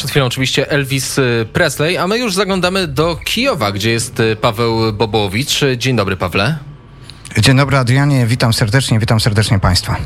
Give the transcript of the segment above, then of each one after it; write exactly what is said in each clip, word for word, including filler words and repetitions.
przed chwilą oczywiście Elvis Presley, a my już zaglądamy do Kijowa, gdzie jest Paweł Bobołowicz. Dzień dobry, Pawle. Dzień dobry, Adrianie, witam serdecznie, witam serdecznie Państwa.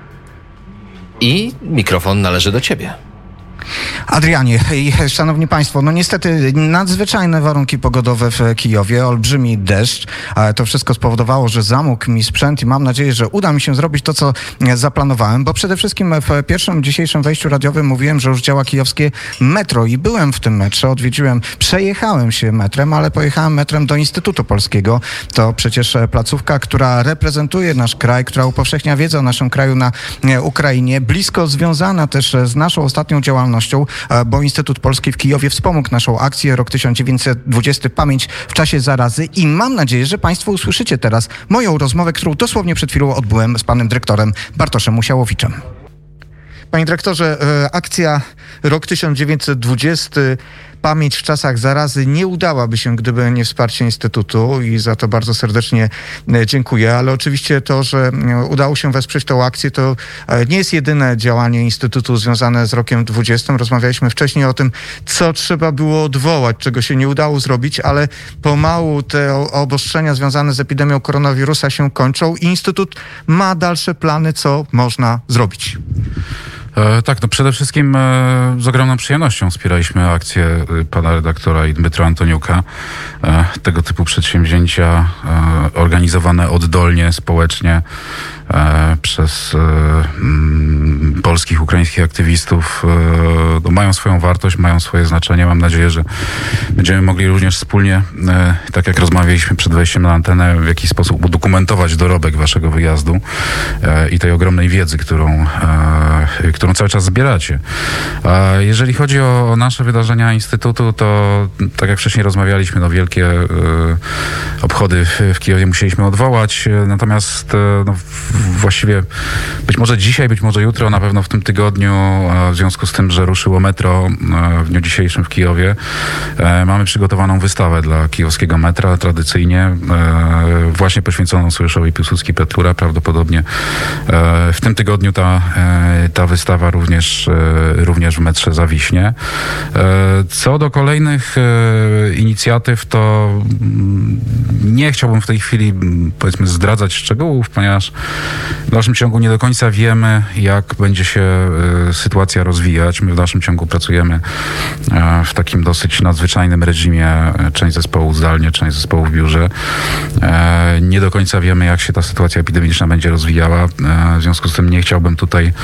I mikrofon należy do Ciebie. Adrianie i szanowni państwo, no niestety nadzwyczajne warunki pogodowe w Kijowie, olbrzymi deszcz. To wszystko spowodowało, że zamógł mi sprzęt i mam nadzieję, że uda mi się zrobić to, co zaplanowałem, bo przede wszystkim w pierwszym dzisiejszym wejściu radiowym mówiłem, że już działa kijowskie metro i byłem w tym metrze, odwiedziłem, przejechałem się metrem, ale pojechałem metrem do Instytutu Polskiego. To przecież placówka, która reprezentuje nasz kraj, która upowszechnia wiedzę o naszym kraju na Ukrainie, blisko związana też z naszą ostatnią działalnością, bo Instytut Polski w Kijowie wspomógł naszą akcję Rok tysiąc dziewięćset dwudziesty Pamięć w czasie zarazy i mam nadzieję, że Państwo usłyszycie teraz moją rozmowę, którą dosłownie przed chwilą odbyłem z panem dyrektorem Bartoszem Musiałowiczem. Panie dyrektorze, akcja Rok tysiąc dziewięćset dwudziesty Pamięć w czasach zarazy nie udałaby się, gdyby nie wsparcie Instytutu i za to bardzo serdecznie dziękuję, ale oczywiście to, że udało się wesprzeć tą akcję, to nie jest jedyne działanie Instytutu związane z rokiem dwudziestym. Rozmawialiśmy wcześniej o tym, co trzeba było odwołać, czego się nie udało zrobić, ale pomału te obostrzenia związane z epidemią koronawirusa się kończą i Instytut ma dalsze plany, co można zrobić. E, tak, no przede wszystkim e, z ogromną przyjemnością wspieraliśmy akcję e, pana redaktora i Dmytra Antoniuka. E, tego typu przedsięwzięcia e, organizowane oddolnie, społecznie e, przez e, m, polskich, ukraińskich aktywistów e, no, mają swoją wartość, mają swoje znaczenie. Mam nadzieję, że będziemy mogli również wspólnie, e, tak jak rozmawialiśmy przed wejściem na antenę, w jakiś sposób udokumentować dorobek waszego wyjazdu e, i tej ogromnej wiedzy, którą e, którą cały czas zbieracie. A jeżeli chodzi o, o nasze wydarzenia Instytutu, to tak jak wcześniej rozmawialiśmy, no wielkie e, obchody w, w Kijowie musieliśmy odwołać, natomiast e, no, w, właściwie być może dzisiaj, być może jutro, na pewno w tym tygodniu, e, w związku z tym, że ruszyło metro e, w dniu dzisiejszym w Kijowie, e, mamy przygotowaną wystawę dla kijowskiego metra, tradycyjnie e, właśnie poświęconą sojuszowi Piłsudski-Petlura. Prawdopodobnie e, w tym tygodniu ta, e, ta wystawa również, również w metrze zawiśnie. Co do kolejnych inicjatyw, to nie chciałbym w tej chwili, powiedzmy, zdradzać szczegółów, ponieważ w dalszym ciągu nie do końca wiemy, jak będzie się sytuacja rozwijać. My w dalszym ciągu pracujemy w takim dosyć nadzwyczajnym reżimie. Część zespołu zdalnie, część zespołu w biurze. Nie do końca wiemy, jak się ta sytuacja epidemiczna będzie rozwijała. W związku z tym nie chciałbym tutaj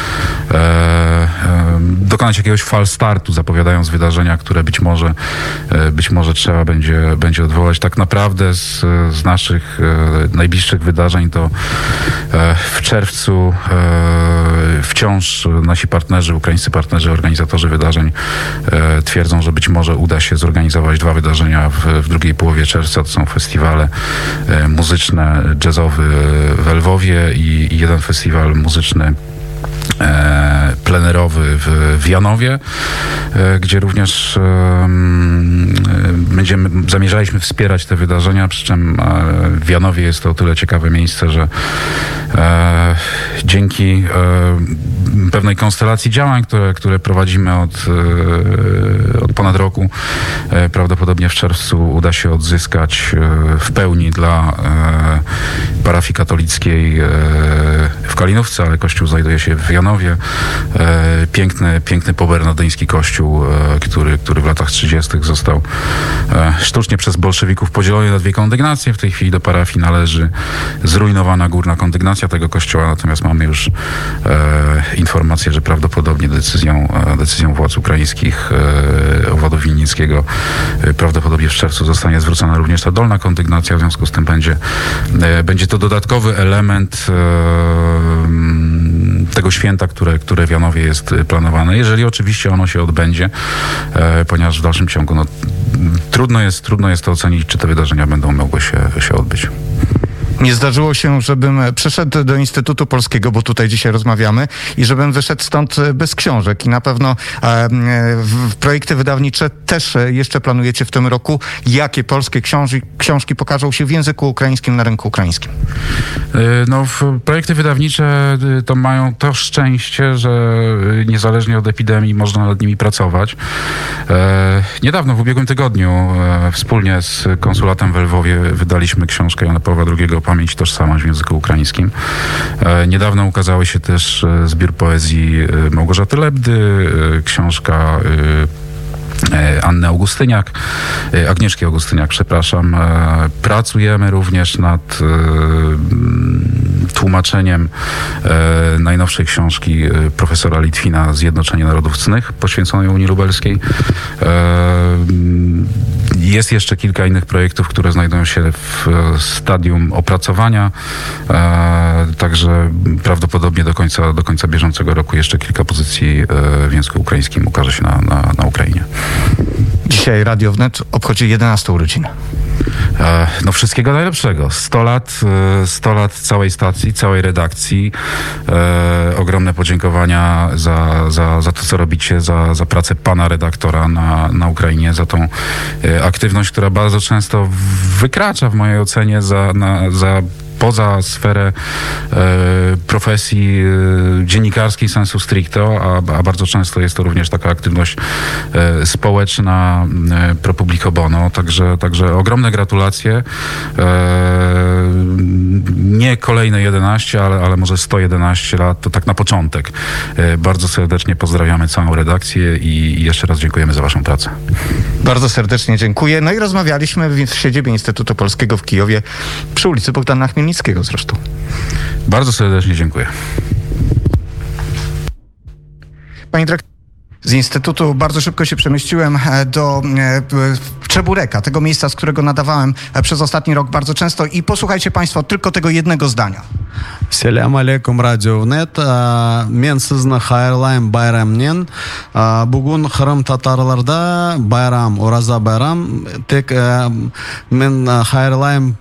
dokonać jakiegoś fal startu, zapowiadając wydarzenia, które być może być może trzeba będzie, będzie odwołać. Tak naprawdę z, z naszych najbliższych wydarzeń to w czerwcu wciąż nasi partnerzy, ukraińscy partnerzy, organizatorzy wydarzeń twierdzą, że być może uda się zorganizować dwa wydarzenia w, w drugiej połowie czerwca. To są festiwale muzyczne, jazzowy w Lwowie i, i jeden festiwal muzyczny E, plenerowy w, w Janowie, e, gdzie również e, będziemy, zamierzaliśmy wspierać te wydarzenia, przy czym e, w Janowie jest to o tyle ciekawe miejsce, że e, dzięki e, pewnej konstelacji działań, które, które prowadzimy od, e, od ponad roku, e, prawdopodobnie w czerwcu uda się odzyskać e, w pełni dla e, parafii katolickiej e, w Kalinówce, ale kościół znajduje się w Janowie. E, piękny, piękny pobernadyński kościół, e, który, który w latach trzydziestych został e, sztucznie przez bolszewików podzielony na dwie kondygnacje. W tej chwili do parafii należy zrujnowana górna kondygnacja tego kościoła, natomiast mamy już e, informację, że prawdopodobnie decyzją, e, decyzją władz ukraińskich e, obwodu winnickiego e, prawdopodobnie w czerwcu zostanie zwrócona również ta dolna kondygnacja. W związku z tym będzie, e, będzie to dodatkowy element e, tego święta, które, które w Janowie jest planowane, jeżeli oczywiście ono się odbędzie, e, ponieważ w dalszym ciągu no, trudno jest, trudno jest to ocenić, czy te wydarzenia będą mogły się, się odbyć. Nie zdarzyło się, żebym przyszedł do Instytutu Polskiego, bo tutaj dzisiaj rozmawiamy, i żebym wyszedł stąd bez książek. I na pewno e, w, projekty wydawnicze też jeszcze planujecie w tym roku. Jakie polskie książki, książki pokażą się w języku ukraińskim na rynku ukraińskim? No, projekty wydawnicze to mają to szczęście, że niezależnie od epidemii można nad nimi pracować. E, niedawno, w ubiegłym tygodniu, e, wspólnie z konsulatem w Lwowie wydaliśmy książkę Jana Pawła drugiego Pamięć i tożsamość w języku ukraińskim. E, niedawno ukazały się też zbiór poezji Małgorzaty Lebdy, e, książka e, Anny Augustyniak, Agnieszki Augustyniak, przepraszam. Pracujemy również nad tłumaczeniem najnowszej książki profesora Litwina Zjednoczenie Narodów Cnych, poświęconej Unii Lubelskiej. Jest jeszcze kilka innych projektów, które znajdują się w stadium opracowania, także prawdopodobnie do końca, do końca bieżącego roku jeszcze kilka pozycji w języku ukraińskim ukaże się na, na, na Ukrainie. Dzisiaj Radio Wnet obchodzi jedenastą urodzinę. No wszystkiego najlepszego. sto lat, sto lat całej stacji, całej redakcji. E, ogromne podziękowania za, za, za to, co robicie, za, za pracę pana redaktora na, na Ukrainie, za tą e, aktywność, która bardzo często wykracza w mojej ocenie za, na, za poza sferę e, profesji e, dziennikarskiej sensu stricto, a, a bardzo często jest to również taka aktywność e, społeczna e, pro publico bono. Także, także ogromne gratulacje. E, nie kolejne jedenaście, ale, ale może sto jedenaście lat, to tak na początek. E, bardzo serdecznie pozdrawiamy całą redakcję i, i jeszcze raz dziękujemy za waszą pracę. Bardzo serdecznie dziękuję. No i rozmawialiśmy w siedzibie Instytutu Polskiego w Kijowie przy ulicy Bogdana Chmielnickiego zresztą. Bardzo serdecznie dziękuję. Panie dyrektorze, z Instytutu bardzo szybko się przemieściłem do Czebureka, tego miejsca, z którego nadawałem przez ostatni rok bardzo często, i posłuchajcie państwo tylko tego jednego zdania. Selam alaikum Radio Net. Men sizni hayırlayım bayramnen. Bugun Kırım Tatarlarda bayram, Oraza bayram. Tek men hayırlayım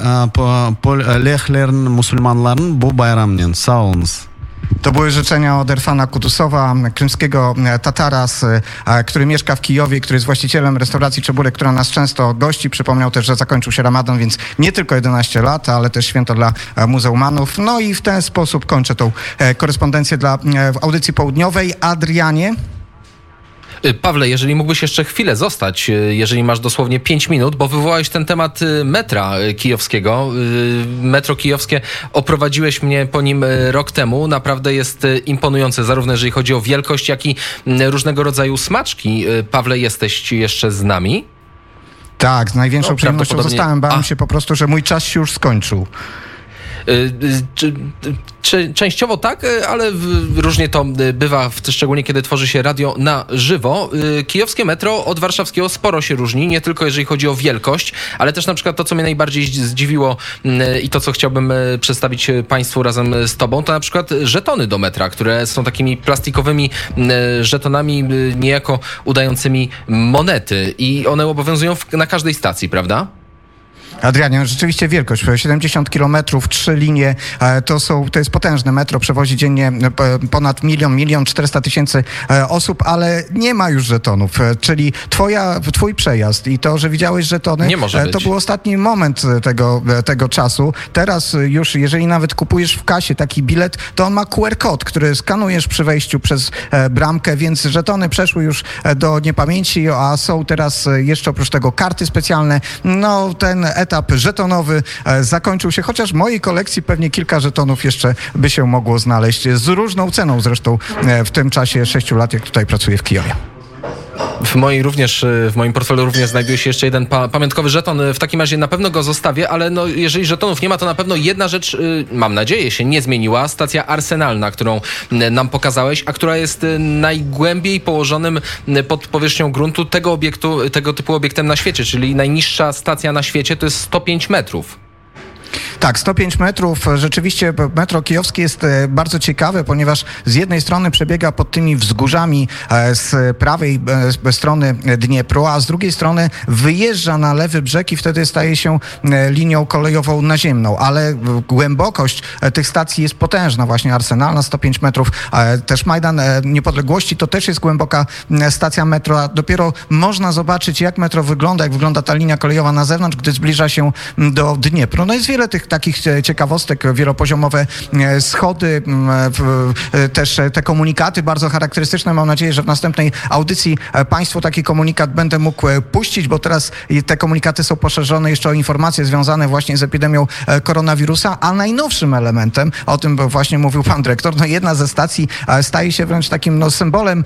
Poleklerin, musulmanların bu bayramnen. Sağ olunuz. To były życzenia od Erfana Kudusowa, krymskiego Tatara, który mieszka w Kijowie, który jest właścicielem restauracji Czeburek, która nas często gości. Przypomniał też, że zakończył się Ramadan, więc nie tylko jedenaście lat, ale też święto dla muzułmanów. No i w ten sposób kończę tą korespondencję dla audycji południowej. Adrianie? Pawle, jeżeli mógłbyś jeszcze chwilę zostać, jeżeli masz dosłownie pięć minut, bo wywołałeś ten temat metra kijowskiego. Metro kijowskie, oprowadziłeś mnie po nim rok temu. Naprawdę jest imponujące, zarówno jeżeli chodzi o wielkość, jak i różnego rodzaju smaczki. Pawle, jesteś jeszcze z nami? Tak, z największą no, przyjemnością zostałem. Bałem A. się po prostu, że mój czas się już skończył. Czy, czy, częściowo tak, ale w, różnie to bywa, w, szczególnie kiedy tworzy się radio na żywo. Kijowskie metro od warszawskiego sporo się różni, nie tylko jeżeli chodzi o wielkość, ale też na przykład to, co mnie najbardziej zdziwiło i to, co chciałbym przedstawić państwu razem z tobą, to na przykład żetony do metra, które są takimi plastikowymi żetonami niejako udającymi monety i one obowiązują w, na każdej stacji, prawda? Adrianie, rzeczywiście wielkość, siedemdziesiąt kilometrów, trzy linie, to są, to jest potężne metro, przewozi dziennie ponad milion, milion czterysta tysięcy osób, ale nie ma już żetonów, czyli twoja, twój przejazd i to, że widziałeś żetony, nie może być. To był ostatni moment tego, tego czasu. Teraz już, jeżeli nawet kupujesz w kasie taki bilet, to on ma Q R kod, który skanujesz przy wejściu przez bramkę, więc żetony przeszły już do niepamięci, a są teraz jeszcze oprócz tego karty specjalne. No, ten etap żetonowy e, zakończył się, chociaż w mojej kolekcji pewnie kilka żetonów jeszcze by się mogło znaleźć, z różną ceną zresztą e, w tym czasie sześciu lat, jak tutaj pracuję w Kijowie. W mojej również, w moim portfelu również znajduje się jeszcze jeden pa- pamiątkowy żeton. W takim razie na pewno go zostawię, ale no, jeżeli żetonów nie ma, to na pewno jedna rzecz, y, mam nadzieję, się nie zmieniła. Stacja arsenalna, którą y, nam pokazałeś, a która jest y, najgłębiej położonym y, pod powierzchnią gruntu tego obiektu, tego typu obiektem na świecie, czyli najniższa stacja na świecie to jest sto pięć metrów. Tak, sto pięć metrów. Rzeczywiście metro kijowskie jest bardzo ciekawe, ponieważ z jednej strony przebiega pod tymi wzgórzami z prawej strony Dniepru, a z drugiej strony wyjeżdża na lewy brzeg i wtedy staje się linią kolejową naziemną. Ale głębokość tych stacji jest potężna, właśnie Arsenalna sto pięć metrów, też Majdan Niepodległości to też jest głęboka stacja metro, a dopiero można zobaczyć, jak metro wygląda, jak wygląda ta linia kolejowa na zewnątrz, gdy zbliża się do Dniepru. No jest wiele tych takich ciekawostek, wielopoziomowe schody, też te komunikaty bardzo charakterystyczne. Mam nadzieję, że w następnej audycji Państwu taki komunikat będę mógł puścić, bo teraz te komunikaty są poszerzone jeszcze o informacje związane właśnie z epidemią koronawirusa, a najnowszym elementem, o tym właśnie mówił pan dyrektor, no jedna ze stacji staje się wręcz takim no, symbolem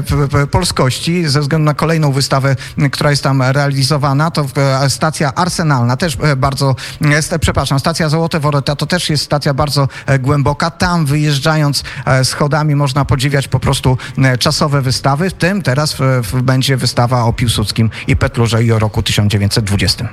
polskości ze względu na kolejną wystawę, która jest tam realizowana. To stacja Arsenalna, też bardzo, przepraszam, stacja Złote Worota to też jest stacja bardzo głęboka. Tam wyjeżdżając schodami można podziwiać po prostu czasowe wystawy, w tym teraz będzie wystawa o Piłsudskim i Petlurze i o roku tysiąc dziewięćset dwudziestym.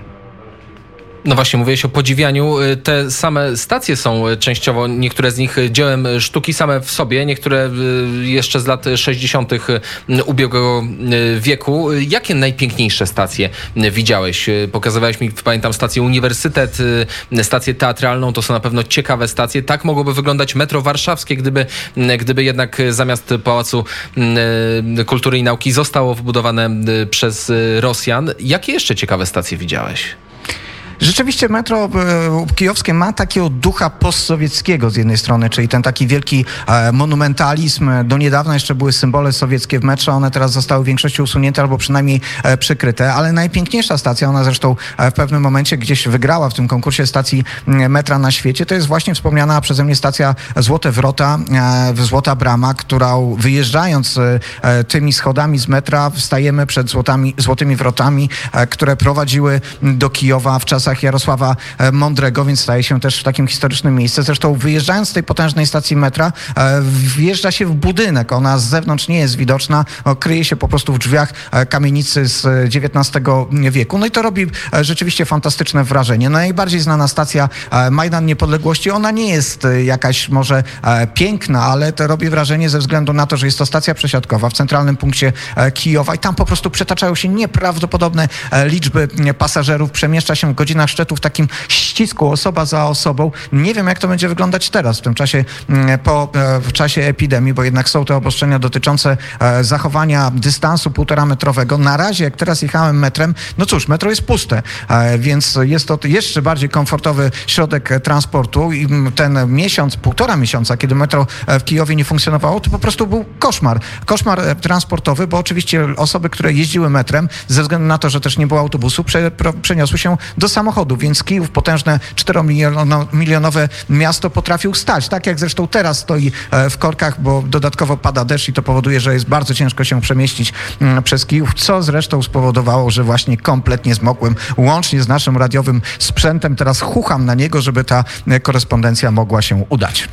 No właśnie, mówiłeś o podziwianiu. Te same stacje są częściowo, niektóre z nich dziełem sztuki same w sobie, niektóre jeszcze z lat sześćdziesiątych ubiegłego wieku. Jakie najpiękniejsze stacje widziałeś? Pokazywałeś mi, pamiętam, stację Uniwersytet, stację teatralną, to są na pewno ciekawe stacje. Tak mogłoby wyglądać metro warszawskie, gdyby, gdyby jednak zamiast Pałacu Kultury i Nauki zostało wybudowane przez Rosjan. Jakie jeszcze ciekawe stacje widziałeś? Rzeczywiście metro kijowskie ma takiego ducha postsowieckiego z jednej strony, czyli ten taki wielki e, monumentalizm. Do niedawna jeszcze były symbole sowieckie w metrze, one teraz zostały w większości usunięte albo przynajmniej e, przykryte, ale najpiękniejsza stacja, ona zresztą e, w pewnym momencie gdzieś wygrała w tym konkursie stacji e, metra na świecie, to jest właśnie wspomniana przeze mnie stacja Złote Wrota, e, Złota Brama, którą wyjeżdżając e, tymi schodami z metra wstajemy przed złotami, Złotymi Wrotami, e, które prowadziły do Kijowa w czasach Jarosława Mądrego, więc staje się też takim historycznym miejscem. Zresztą wyjeżdżając z tej potężnej stacji metra, wjeżdża się w budynek. Ona z zewnątrz nie jest widoczna, kryje się po prostu w drzwiach kamienicy z dziewiętnastego wieku. No i to robi rzeczywiście fantastyczne wrażenie. No najbardziej znana stacja Majdan Niepodległości, ona nie jest jakaś może piękna, ale to robi wrażenie ze względu na to, że jest to stacja przesiadkowa w centralnym punkcie Kijowa i tam po prostu przetaczają się nieprawdopodobne liczby pasażerów. Przemieszcza się w godzinach szczytu w takim ścisku, osoba za osobą. Nie wiem, jak to będzie wyglądać teraz, w tym czasie, po, w czasie epidemii, bo jednak są te obostrzenia dotyczące zachowania dystansu półtora metrowego. Na razie, jak teraz jechałem metrem, no cóż, metro jest puste, więc jest to jeszcze bardziej komfortowy środek transportu i ten miesiąc, półtora miesiąca, kiedy metro w Kijowie nie funkcjonowało, to po prostu był koszmar. Koszmar transportowy, bo oczywiście osoby, które jeździły metrem, ze względu na to, że też nie było autobusu, prze, pro, przeniosły się do samochodu, więc Kijów, potężne czteromilionowe miasto, potrafił stać, tak jak zresztą teraz stoi w korkach, bo dodatkowo pada deszcz i to powoduje, że jest bardzo ciężko się przemieścić przez Kijów, co zresztą spowodowało, że właśnie kompletnie zmokłem, łącznie z naszym radiowym sprzętem. Teraz chucham na niego, żeby ta korespondencja mogła się udać.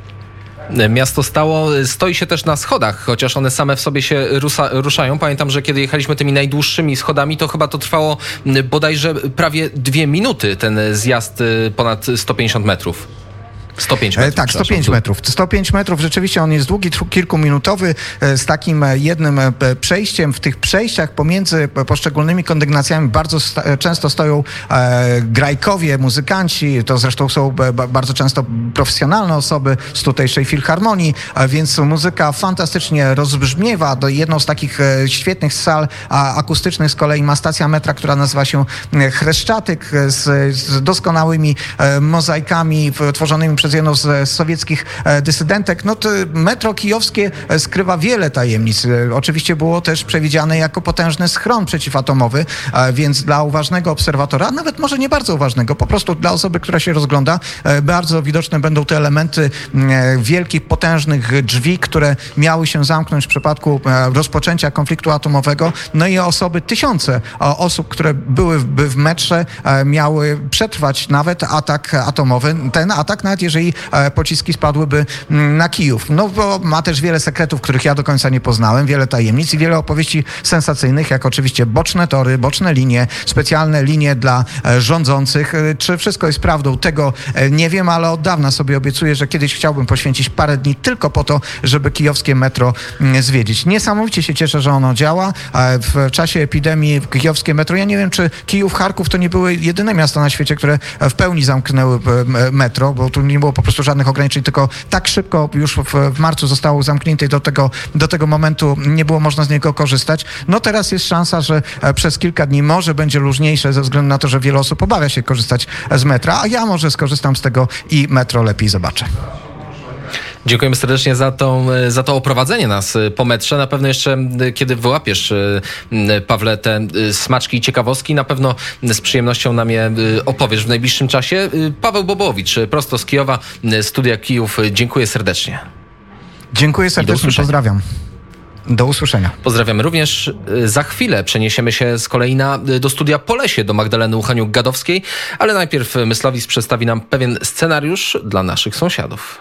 Miasto stało, stoi się też na schodach, chociaż one same w sobie się rusa, ruszają. Pamiętam, że kiedy jechaliśmy tymi najdłuższymi schodami, to chyba to trwało bodajże prawie dwie minuty, ten zjazd ponad sto pięćdziesiąt metrów. sto pięć metrów. Tak, sto pięć metrów. sto pięć metrów, rzeczywiście on jest długi, kilkuminutowy, z takim jednym przejściem. W tych przejściach pomiędzy poszczególnymi kondygnacjami bardzo sta- często stoją e, grajkowie, muzykanci, to zresztą są b- bardzo często profesjonalne osoby z tutejszej filharmonii, a więc muzyka fantastycznie rozbrzmiewa. Do jedną z takich e, świetnych sal a, akustycznych z kolei ma stacja metra, która nazywa się Chreszczatyk, z, z doskonałymi e, mozaikami tworzonymi przez jedną z sowieckich dysydentek. No to metro kijowskie skrywa wiele tajemnic. Oczywiście było też przewidziane jako potężny schron przeciwatomowy, więc dla uważnego obserwatora, nawet może nie bardzo uważnego, po prostu dla osoby, która się rozgląda, bardzo widoczne będą te elementy wielkich, potężnych drzwi, które miały się zamknąć w przypadku rozpoczęcia konfliktu atomowego. No i osoby, tysiące osób, które były w metrze, miały przetrwać nawet atak atomowy. Ten atak, nawet jeżeli jeżeli pociski spadłyby na Kijów. No bo ma też wiele sekretów, których ja do końca nie poznałem, wiele tajemnic i wiele opowieści sensacyjnych, jak oczywiście boczne tory, boczne linie, specjalne linie dla rządzących. Czy wszystko jest prawdą? Tego nie wiem, ale od dawna sobie obiecuję, że kiedyś chciałbym poświęcić parę dni tylko po to, żeby kijowskie metro zwiedzić. Niesamowicie się cieszę, że ono działa. W czasie epidemii kijowskie metro, ja nie wiem, czy Kijów, Charków to nie były jedyne miasta na świecie, które w pełni zamknęły metro, bo tu nie było po prostu żadnych ograniczeń, tylko tak szybko już w, w marcu zostało zamknięte i do tego, do tego momentu nie było można z niego korzystać. No teraz jest szansa, że przez kilka dni może będzie luźniejsze ze względu na to, że wiele osób obawia się korzystać z metra, a ja może skorzystam z tego i metro lepiej zobaczę. Dziękujemy serdecznie za to, za to oprowadzenie nas po metrze. Na pewno jeszcze, kiedy wyłapiesz, Pawle, te smaczki i ciekawostki, na pewno z przyjemnością nam je opowiesz w najbliższym czasie. Paweł Bobołowicz, prosto z Kijowa, Studia Kijów. Dziękuję serdecznie. Dziękuję serdecznie, pozdrawiam. Do usłyszenia. Pozdrawiamy również. Za chwilę przeniesiemy się z kolei na, do studia Polesie, do Magdaleny Uchaniuk-Gadowskiej, ale najpierw Mysłowicz przedstawi nam pewien scenariusz dla naszych sąsiadów.